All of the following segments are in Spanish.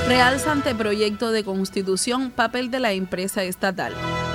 Realza anteproyecto de constitución, papel de la empresa estatal.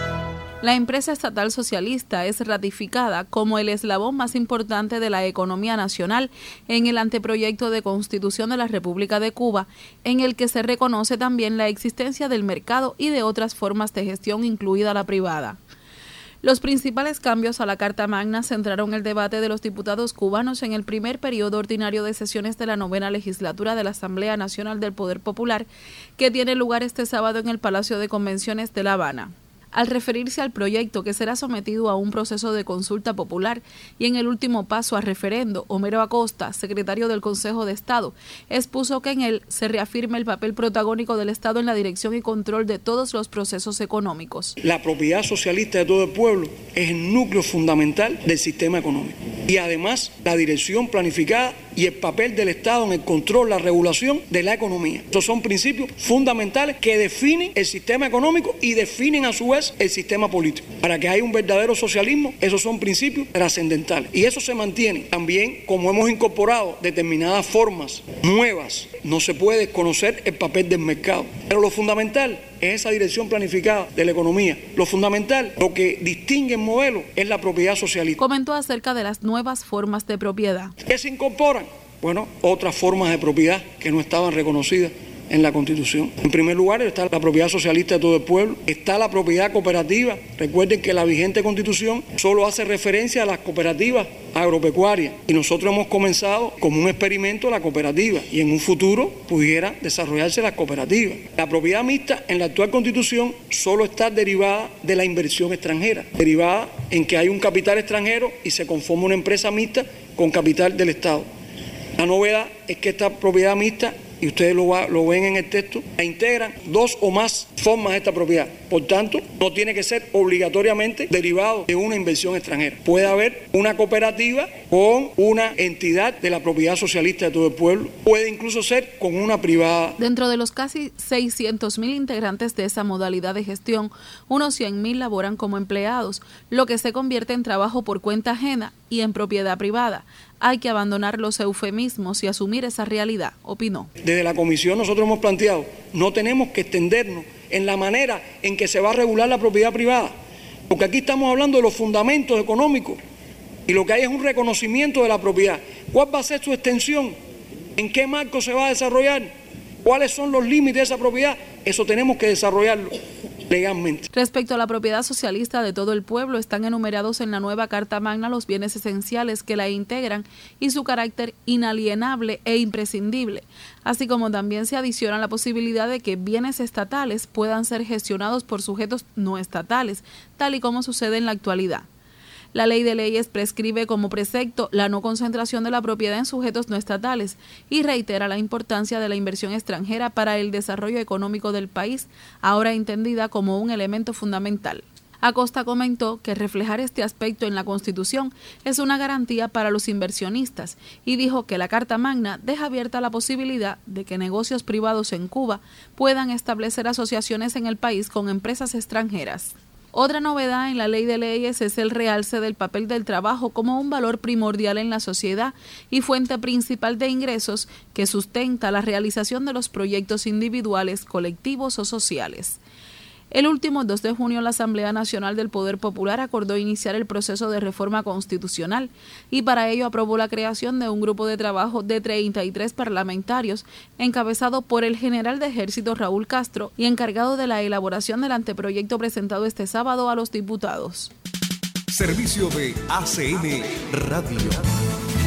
La empresa estatal socialista es ratificada como el eslabón más importante de la economía nacional en el anteproyecto de Constitución de la República de Cuba, en el que se reconoce también la existencia del mercado y de otras formas de gestión, incluida la privada. Los principales cambios a la Carta Magna centraron el debate de los diputados cubanos en el primer periodo ordinario de sesiones de la 9ª legislatura de la Asamblea Nacional del Poder Popular, que tiene lugar este sábado en el Palacio de Convenciones de La Habana. Al referirse al proyecto que será sometido a un proceso de consulta popular y en el último paso a referendo, Homero Acosta, secretario del Consejo de Estado, expuso que en él se reafirma el papel protagónico del Estado en la dirección y control de todos los procesos económicos. La propiedad socialista de todo el pueblo es el núcleo fundamental del sistema económico y además la dirección planificada y el papel del Estado en el control, la regulación de la economía. Estos son principios fundamentales que definen el sistema económico y definen a su vez el sistema político. Para que haya un verdadero socialismo, esos son principios trascendentales. Y eso se mantiene. También, como hemos incorporado determinadas formas nuevas, no se puede desconocer el papel del mercado. Pero lo fundamental es esa dirección planificada de la economía. Lo fundamental, lo que distingue el modelo, es la propiedad socialista. Comentó acerca de las nuevas formas de propiedad. ¿Qué se incorporan? Bueno, otras formas de propiedad que no estaban reconocidas en la Constitución. En primer lugar está la propiedad socialista de todo el pueblo, está la propiedad cooperativa. Recuerden que la vigente Constitución solo hace referencia a las cooperativas agropecuarias y nosotros hemos comenzado como un experimento la cooperativa y en un futuro pudiera desarrollarse las cooperativas. La propiedad mixta en la actual Constitución solo está derivada de la inversión extranjera, derivada en que hay un capital extranjero y se conforma una empresa mixta con capital del Estado. La novedad es que esta propiedad mixta, y ustedes lo ven en el texto, la integran dos o más formas de esta propiedad. Por tanto, no tiene que ser obligatoriamente derivado de una inversión extranjera. Puede haber una cooperativa con una entidad de la propiedad socialista de todo el pueblo. Puede incluso ser con una privada. Dentro de los casi 600.000 integrantes de esa modalidad de gestión, unos 100.000 laboran como empleados, lo que se convierte en trabajo por cuenta ajena y en propiedad privada. Hay que abandonar los eufemismos y asumir esa realidad, opinó. Desde la Comisión nosotros hemos planteado, no tenemos que extendernos en la manera en que se va a regular la propiedad privada, porque aquí estamos hablando de los fundamentos económicos y lo que hay es un reconocimiento de la propiedad. ¿Cuál va a ser su extensión? ¿En qué marco se va a desarrollar? ¿Cuáles son los límites de esa propiedad? Eso tenemos que desarrollarlo legalmente. Respecto a la propiedad socialista de todo el pueblo, están enumerados en la nueva Carta Magna los bienes esenciales que la integran y su carácter inalienable e imprescindible, así como también se adiciona la posibilidad de que bienes estatales puedan ser gestionados por sujetos no estatales, tal y como sucede en la actualidad. La ley de leyes prescribe como precepto la no concentración de la propiedad en sujetos no estatales y reitera la importancia de la inversión extranjera para el desarrollo económico del país, ahora entendida como un elemento fundamental. Acosta comentó que reflejar este aspecto en la Constitución es una garantía para los inversionistas y dijo que la Carta Magna deja abierta la posibilidad de que negocios privados en Cuba puedan establecer asociaciones en el país con empresas extranjeras. Otra novedad en la ley de leyes es el realce del papel del trabajo como un valor primordial en la sociedad y fuente principal de ingresos que sustenta la realización de los proyectos individuales, colectivos o sociales. El último 2 de junio la Asamblea Nacional del Poder Popular acordó iniciar el proceso de reforma constitucional y para ello aprobó la creación de un grupo de trabajo de 33 parlamentarios encabezado por el general de Ejército Raúl Castro y encargado de la elaboración del anteproyecto presentado este sábado a los diputados. Servicio de ACN Radio.